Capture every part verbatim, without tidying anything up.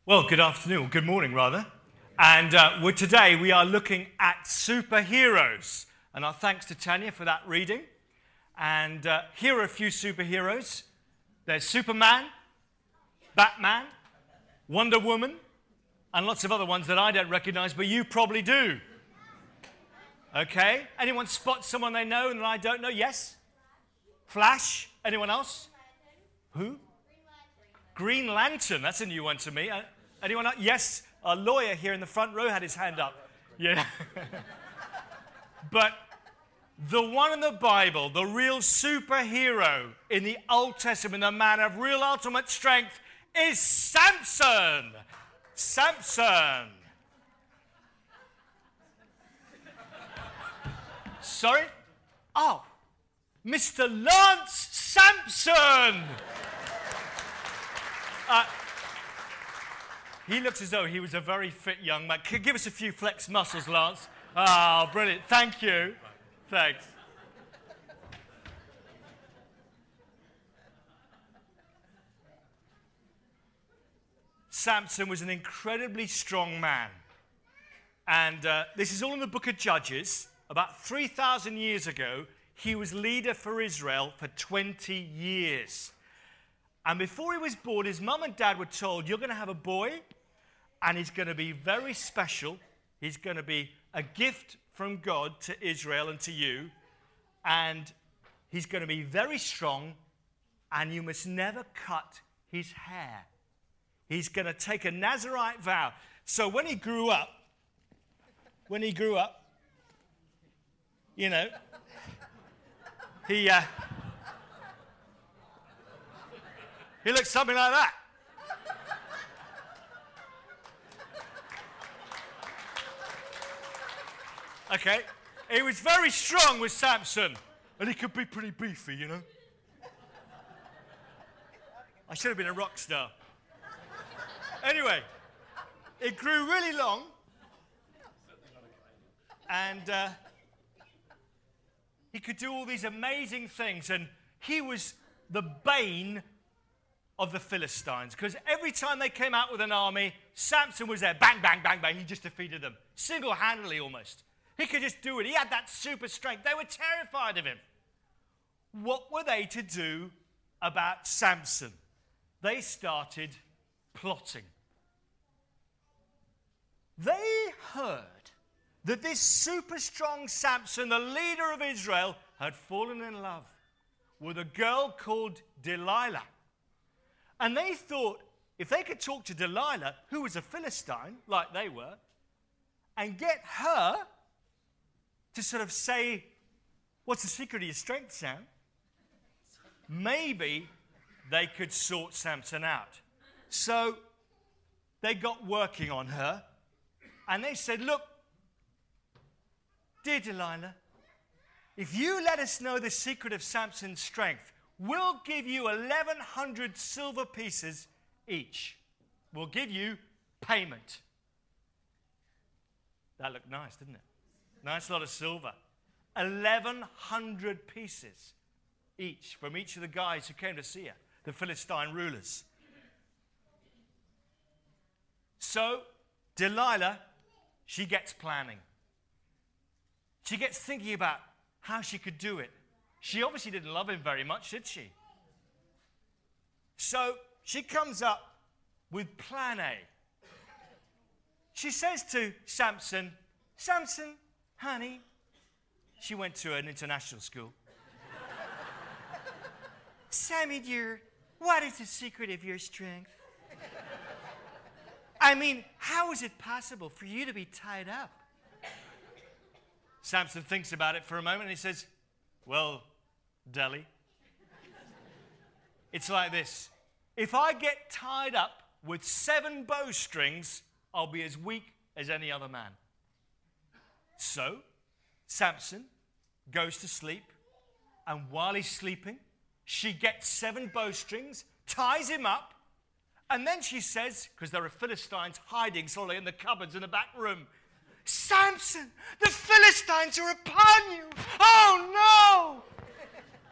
Well, good afternoon, or good morning rather. And uh, we're, today we are looking at superheroes. And our thanks to Tanya for that reading. And uh, here are a few superheroes. There's Superman, Batman, Wonder Woman, and lots of other ones that I don't recognize, but you probably do. Okay? Anyone spot someone they know and that I don't know? Yes? Flash? Anyone else? Who? Green Lantern. That's a new one to me. Uh, anyone else? Yes, a lawyer here in the front row had his hand up. Yeah. But the one in the Bible, the real superhero in the Old Testament, the man of real ultimate strength, is Samson. Samson. Sorry? Oh, Mister Lance Samson. Uh, he looks as though he was a very fit young man. Could give us a few flex muscles, Lance. Oh, brilliant. Thank you. Thanks. Samson was an incredibly strong man. And uh, this is all in the book of Judges. About three thousand years ago, he was leader for Israel for twenty years. And before he was born, his mum and dad were told, you're going to have a boy, and he's going to be very special. He's going to be a gift from God to Israel and to you. And he's going to be very strong, and you must never cut his hair. He's going to take a Nazirite vow. So when he grew up, when he grew up, you know, he... Uh, He looks something like that. Okay. He was very strong with Samson. And he could be pretty beefy, you know. I should have been a rock star. Anyway, it grew really long. And uh, he could do all these amazing things. And he was the bane of the Philistines, because every time they came out with an army, Samson was there, bang, bang, bang, bang. He just defeated them, single-handedly almost. He could just do it. He had that super strength. They were terrified of him. What were they to do about Samson? They started plotting. They heard that this super strong Samson, the leader of Israel, had fallen in love with a girl called Delilah. And they thought if they could talk to Delilah, who was a Philistine, like they were, and get her to sort of say, what's the secret of your strength, Sam? Maybe they could sort Samson out. So they got working on her, and they said, look, dear Delilah, if you let us know the secret of Samson's strength, we'll give you eleven hundred silver pieces each. We'll give you payment. That looked nice, didn't it? Nice lot of silver. eleven hundred pieces each from each of the guys who came to see her, the Philistine rulers. So Delilah, she gets planning. She gets thinking about how she could do it. She obviously didn't love him very much, did she? So she comes up with plan A. She says to Samson, Samson, honey, she went to an international school. Sammy, dear, what is the secret of your strength? I mean, how is it possible for you to be tied up? Samson thinks about it for a moment and he says, well, Deli, it's like this. If I get tied up with seven bowstrings, I'll be as weak as any other man. So, Samson goes to sleep, and while he's sleeping, she gets seven bowstrings, ties him up, and then she says, because there are Philistines hiding slowly in the cupboards in the back room, Samson, the Philistines are upon you. Oh, no!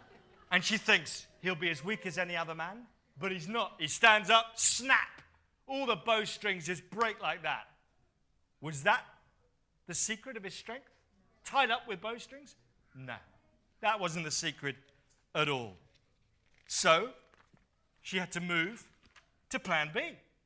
And she thinks he'll be as weak as any other man, but he's not. He stands up, snap. all the bowstrings just break like that. Was that the secret of his strength? Tied up with bowstrings? No, that wasn't the secret at all. So she had to move to plan B.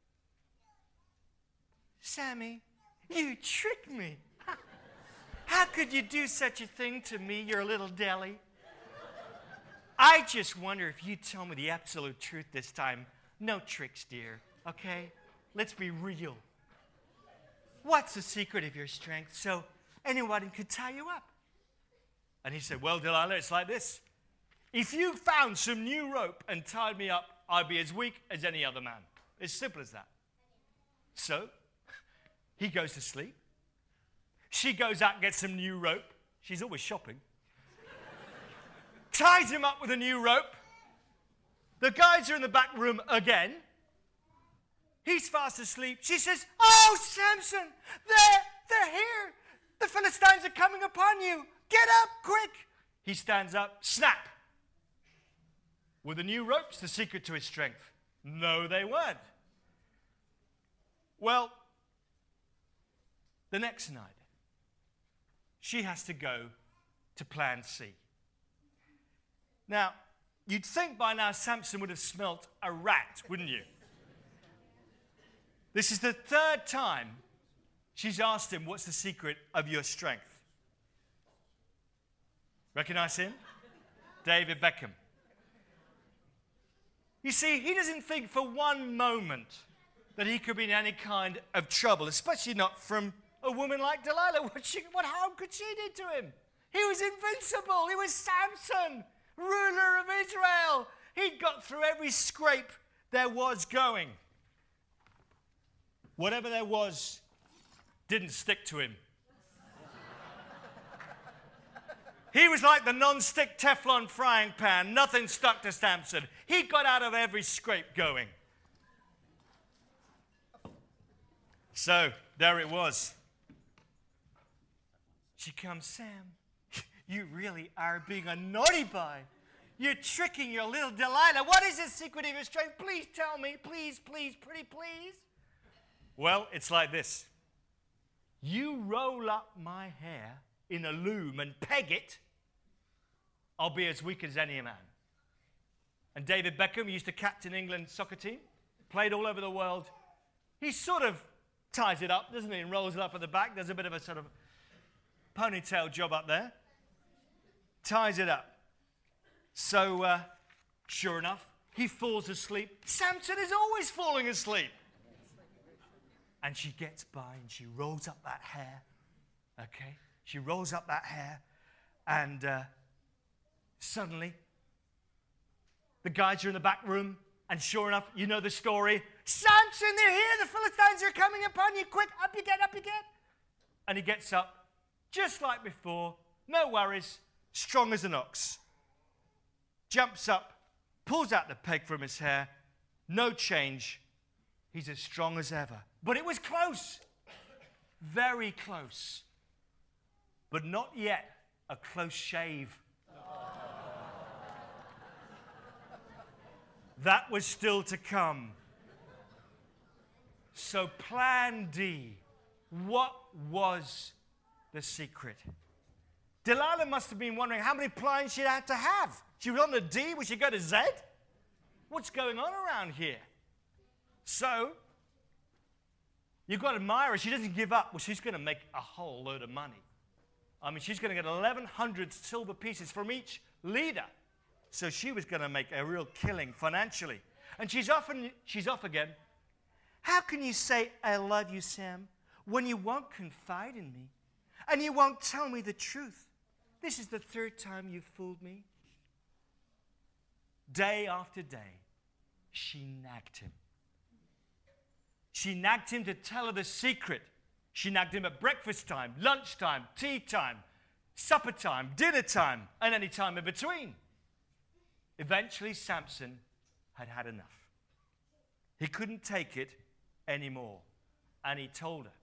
Sammy, you tricked me. How could you do such a thing to me, your little deli? I just wonder if you'd tell me the absolute truth this time. No tricks, dear, okay? Let's be real. What's the secret of your strength so anyone could tie you up? And he said, well, Delilah, it's like this. If you found some new rope and tied me up, I'd be as weak as any other man. As simple as that. So he goes to sleep. She goes out and gets some new rope. She's always shopping. Ties him up with a new rope. The guys are in the back room again. He's fast asleep. She says, oh, Samson, they're, they're here. The Philistines are coming upon you. Get up, quick. He stands up, snap. Were the new ropes the secret to his strength? No, they weren't. Well, the next night, she has to go to plan C. Now, you'd think by now Samson would have smelt a rat, wouldn't you? This is the third time she's asked him, what's the secret of your strength? Recognize him? David Beckham. You see, he doesn't think for one moment that he could be in any kind of trouble, especially not from a woman like Delilah. What, she, what harm could she do to him? He was invincible. He was Samson, ruler of Israel. He'd got through every scrape there was going. Whatever there was didn't stick to him. He was like the non-stick Teflon frying pan. Nothing stuck to Samson. He got out of every scrape going. So, there it was. She comes, Sam, you really are being a naughty boy. You're tricking your little Delilah. What is the secret of your strength? Please tell me. Please, please, pretty please. Well, it's like this. You roll up my hair in a loom and peg it, I'll be as weak as any man. And David Beckham used to captain England's soccer team, played all over the world. He sort of ties it up, doesn't he, and rolls it up at the back. There's a bit of a sort of ponytail job up there. Ties it up. So, uh, sure enough, he falls asleep. Samson is always falling asleep. And she gets by and she rolls up that hair. Okay? She rolls up that hair and uh, suddenly the guys are in the back room and sure enough, you know the story. Samson, they're here. The Philistines are coming upon you. Quick, up you get, up you get. And he gets up just like before. No worries. Strong as an ox. Jumps up, pulls out the peg from his hair. No change. He's as strong as ever. But it was close. Very close. But not yet a close shave. That was still to come. So plan D. What was the secret? Delilah must have been wondering how many plans she'd had to have. She was on the D, would she go to Z? What's going on around here? So, you've got to admire her. She doesn't give up. Well, she's going to make a whole load of money. I mean, she's going to get eleven hundred silver pieces from each leader. So she was going to make a real killing financially. And she's off, and she's off again. How can you say, I love you, Sam, when you won't confide in me and you won't tell me the truth? This is the third time you've fooled me. Day after day, she nagged him. She nagged him to tell her the secret. She nagged him at breakfast time, lunchtime, tea time, supper time, dinner time, and any time in between. Eventually, Samson had had enough. He couldn't take it anymore. And he told her,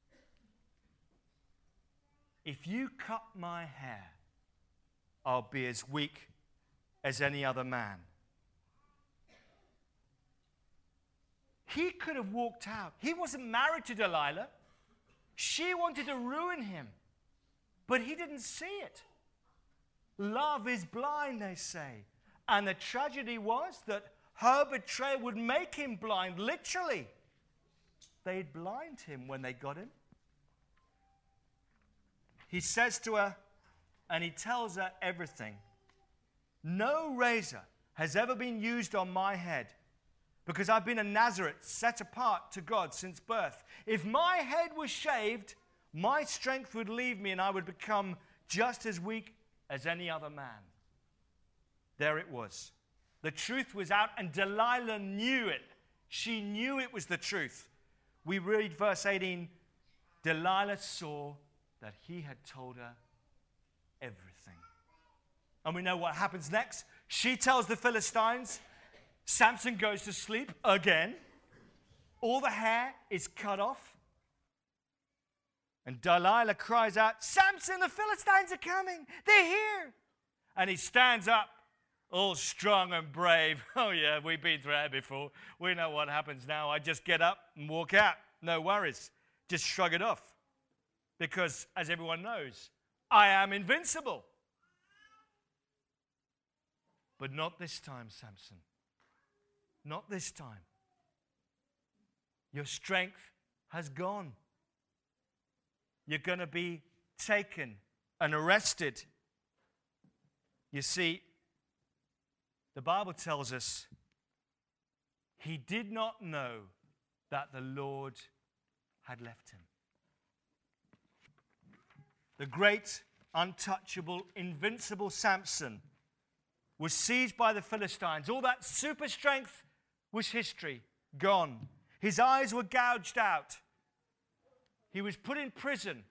if you cut my hair, I'll be as weak as any other man. He could have walked out. He wasn't married to Delilah. She wanted to ruin him, but he didn't see it. Love is blind, they say. And the tragedy was that her betrayal would make him blind, literally. They'd blind him when they got him. He says to her, and he tells her everything. No razor has ever been used on my head, because I've been a Nazarite set apart to God since birth. If my head was shaved, my strength would leave me and I would become just as weak as any other man. There it was. The truth was out, and Delilah knew it. She knew it was the truth. We read verse eighteen. Delilah saw that he had told her everything. And we know what happens next. She tells the Philistines. Samson goes to sleep again. All the hair is cut off. And Delilah cries out, Samson, the Philistines are coming. They're here. And he stands up, all strong and brave. Oh, yeah, we've been through that before. We know what happens now. I just get up and walk out. No worries. Just shrug it off. Because, as everyone knows, I am invincible. But not this time, Samson. Not this time. Your strength has gone. You're going to be taken and arrested. You see, the Bible tells us he did not know that the Lord had left him. The great, untouchable, invincible Samson was seized by the Philistines. All that super strength was history, gone. His eyes were gouged out. He was put in prison,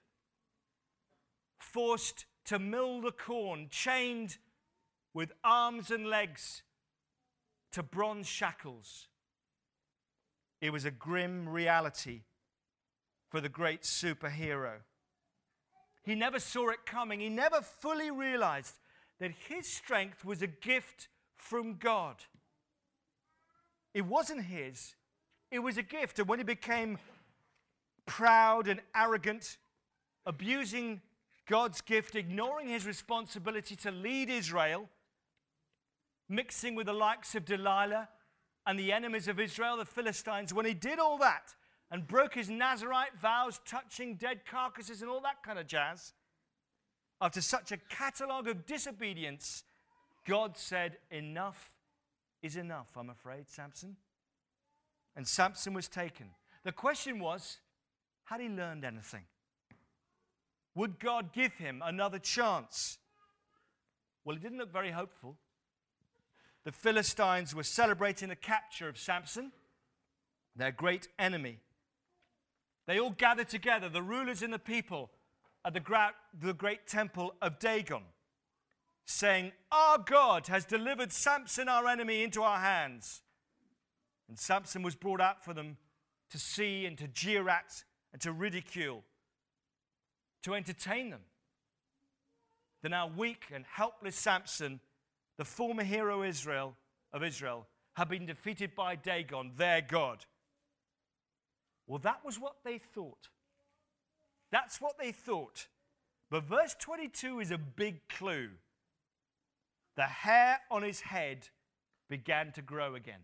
forced to mill the corn, chained with arms and legs to bronze shackles. It was a grim reality for the great superhero. He never saw it coming. He never fully realized that his strength was a gift from God. It wasn't his. It was a gift. And when he became proud and arrogant, abusing God's gift, ignoring his responsibility to lead Israel, mixing with the likes of Delilah and the enemies of Israel, the Philistines, when he did all that and broke his Nazirite vows, touching dead carcasses and all that kind of jazz, after such a catalogue of disobedience, God said, enough is enough, I'm afraid, Samson. And Samson was taken. The question was, had he learned anything? Would God give him another chance? Well, it didn't look very hopeful. The Philistines were celebrating the capture of Samson, their great enemy. They all gathered together, the rulers and the people, at the, gra- the great temple of Dagon, saying, our God has delivered Samson, our enemy, into our hands. And Samson was brought out for them to see and to jeer at and to ridicule, to entertain them. The now weak and helpless Samson, the former hero Israel of Israel, had been defeated by Dagon, their god. Well, that was what they thought. That's what they thought. But verse twenty-two is a big clue. The hair on his head began to grow again.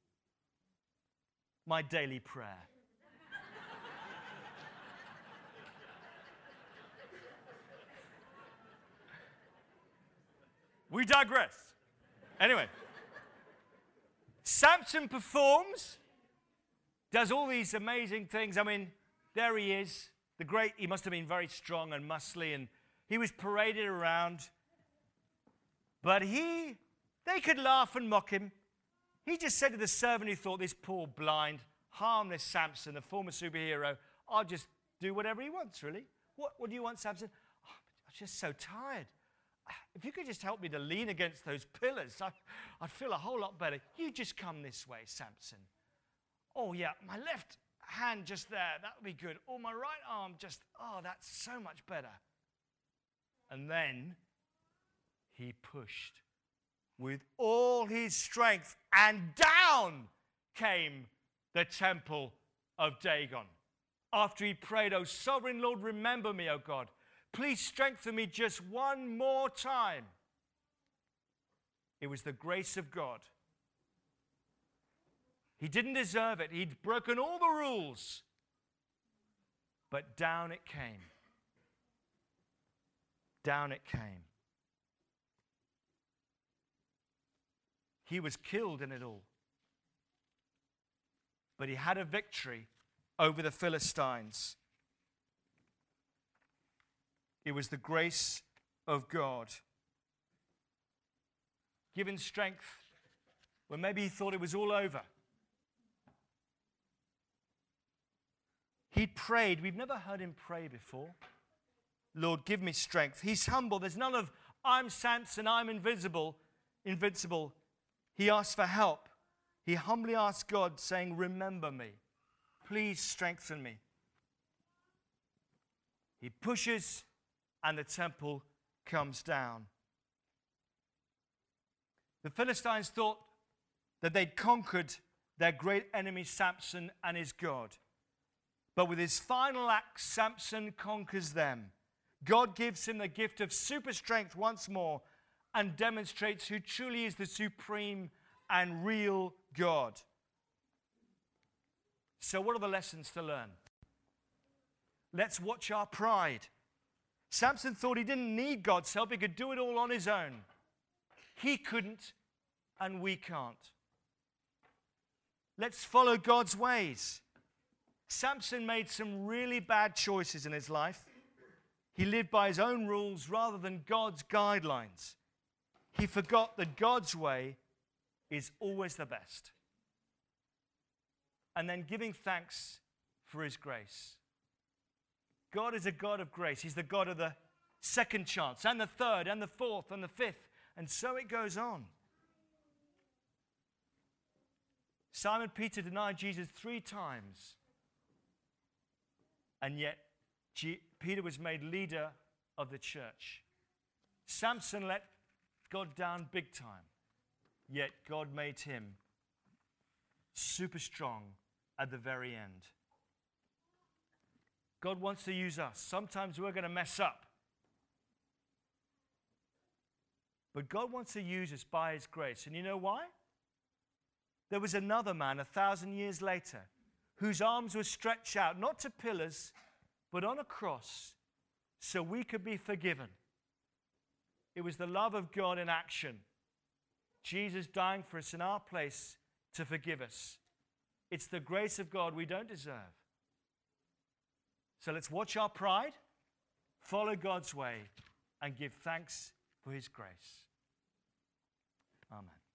My daily prayer. We digress. Anyway, Samson performs, does all these amazing things. I mean, there he is. The great, he must have been very strong and muscly, and he was paraded around. But he, they could laugh and mock him. He just said to the servant who thought, this poor, blind, harmless Samson, the former superhero, I'll just do whatever he wants, really. What, what do you want, Samson? Oh, I'm just so tired. If you could just help me to lean against those pillars, I, I'd feel a whole lot better. You just come this way, Samson. Oh, yeah, my left hand just there, that would be good. Or my right arm just, oh, that's so much better. And then he pushed with all his strength, and down came the temple of Dagon. After he prayed, "O sovereign Lord, remember me, O God. Please strengthen me just one more time." It was the grace of God. He didn't deserve it. He'd broken all the rules. But down it came. Down it came. He was killed in it all. But he had a victory over the Philistines. It was the grace of God. Given strength when maybe he thought it was all over. He prayed. We've never heard him pray before. "Lord, give me strength." He's humble. There's none of, "I'm Samson, I'm invisible, invincible." He asked for help. He humbly asked God, saying, "Remember me. Please strengthen me." He pushes, and the temple comes down. The Philistines thought that they'd conquered their great enemy Samson and his God. But with his final act, Samson conquers them. God gives him the gift of super strength once more and demonstrates who truly is the supreme and real God. So what are the lessons to learn? Let's watch our pride. Samson thought he didn't need God's help. He could do it all on his own. He couldn't, and we can't. Let's follow God's ways. Samson made some really bad choices in his life. He lived by his own rules rather than God's guidelines. He forgot that God's way is always the best. And then giving thanks for his grace. God is a God of grace. He's the God of the second chance, and the third, and the fourth, and the fifth, and so it goes on. Simon Peter denied Jesus three times. And yet, G- Peter was made leader of the church. Samson let God down big time. Yet God made him super strong at the very end. God wants to use us. Sometimes we're going to mess up. But God wants to use us by his grace. And you know why? There was another man a thousand years later whose arms were stretched out, not to pillars, but on a cross, so we could be forgiven. It was the love of God in action. Jesus dying for us in our place to forgive us. It's the grace of God we don't deserve. So let's watch our pride, follow God's way, and give thanks for his grace. Amen.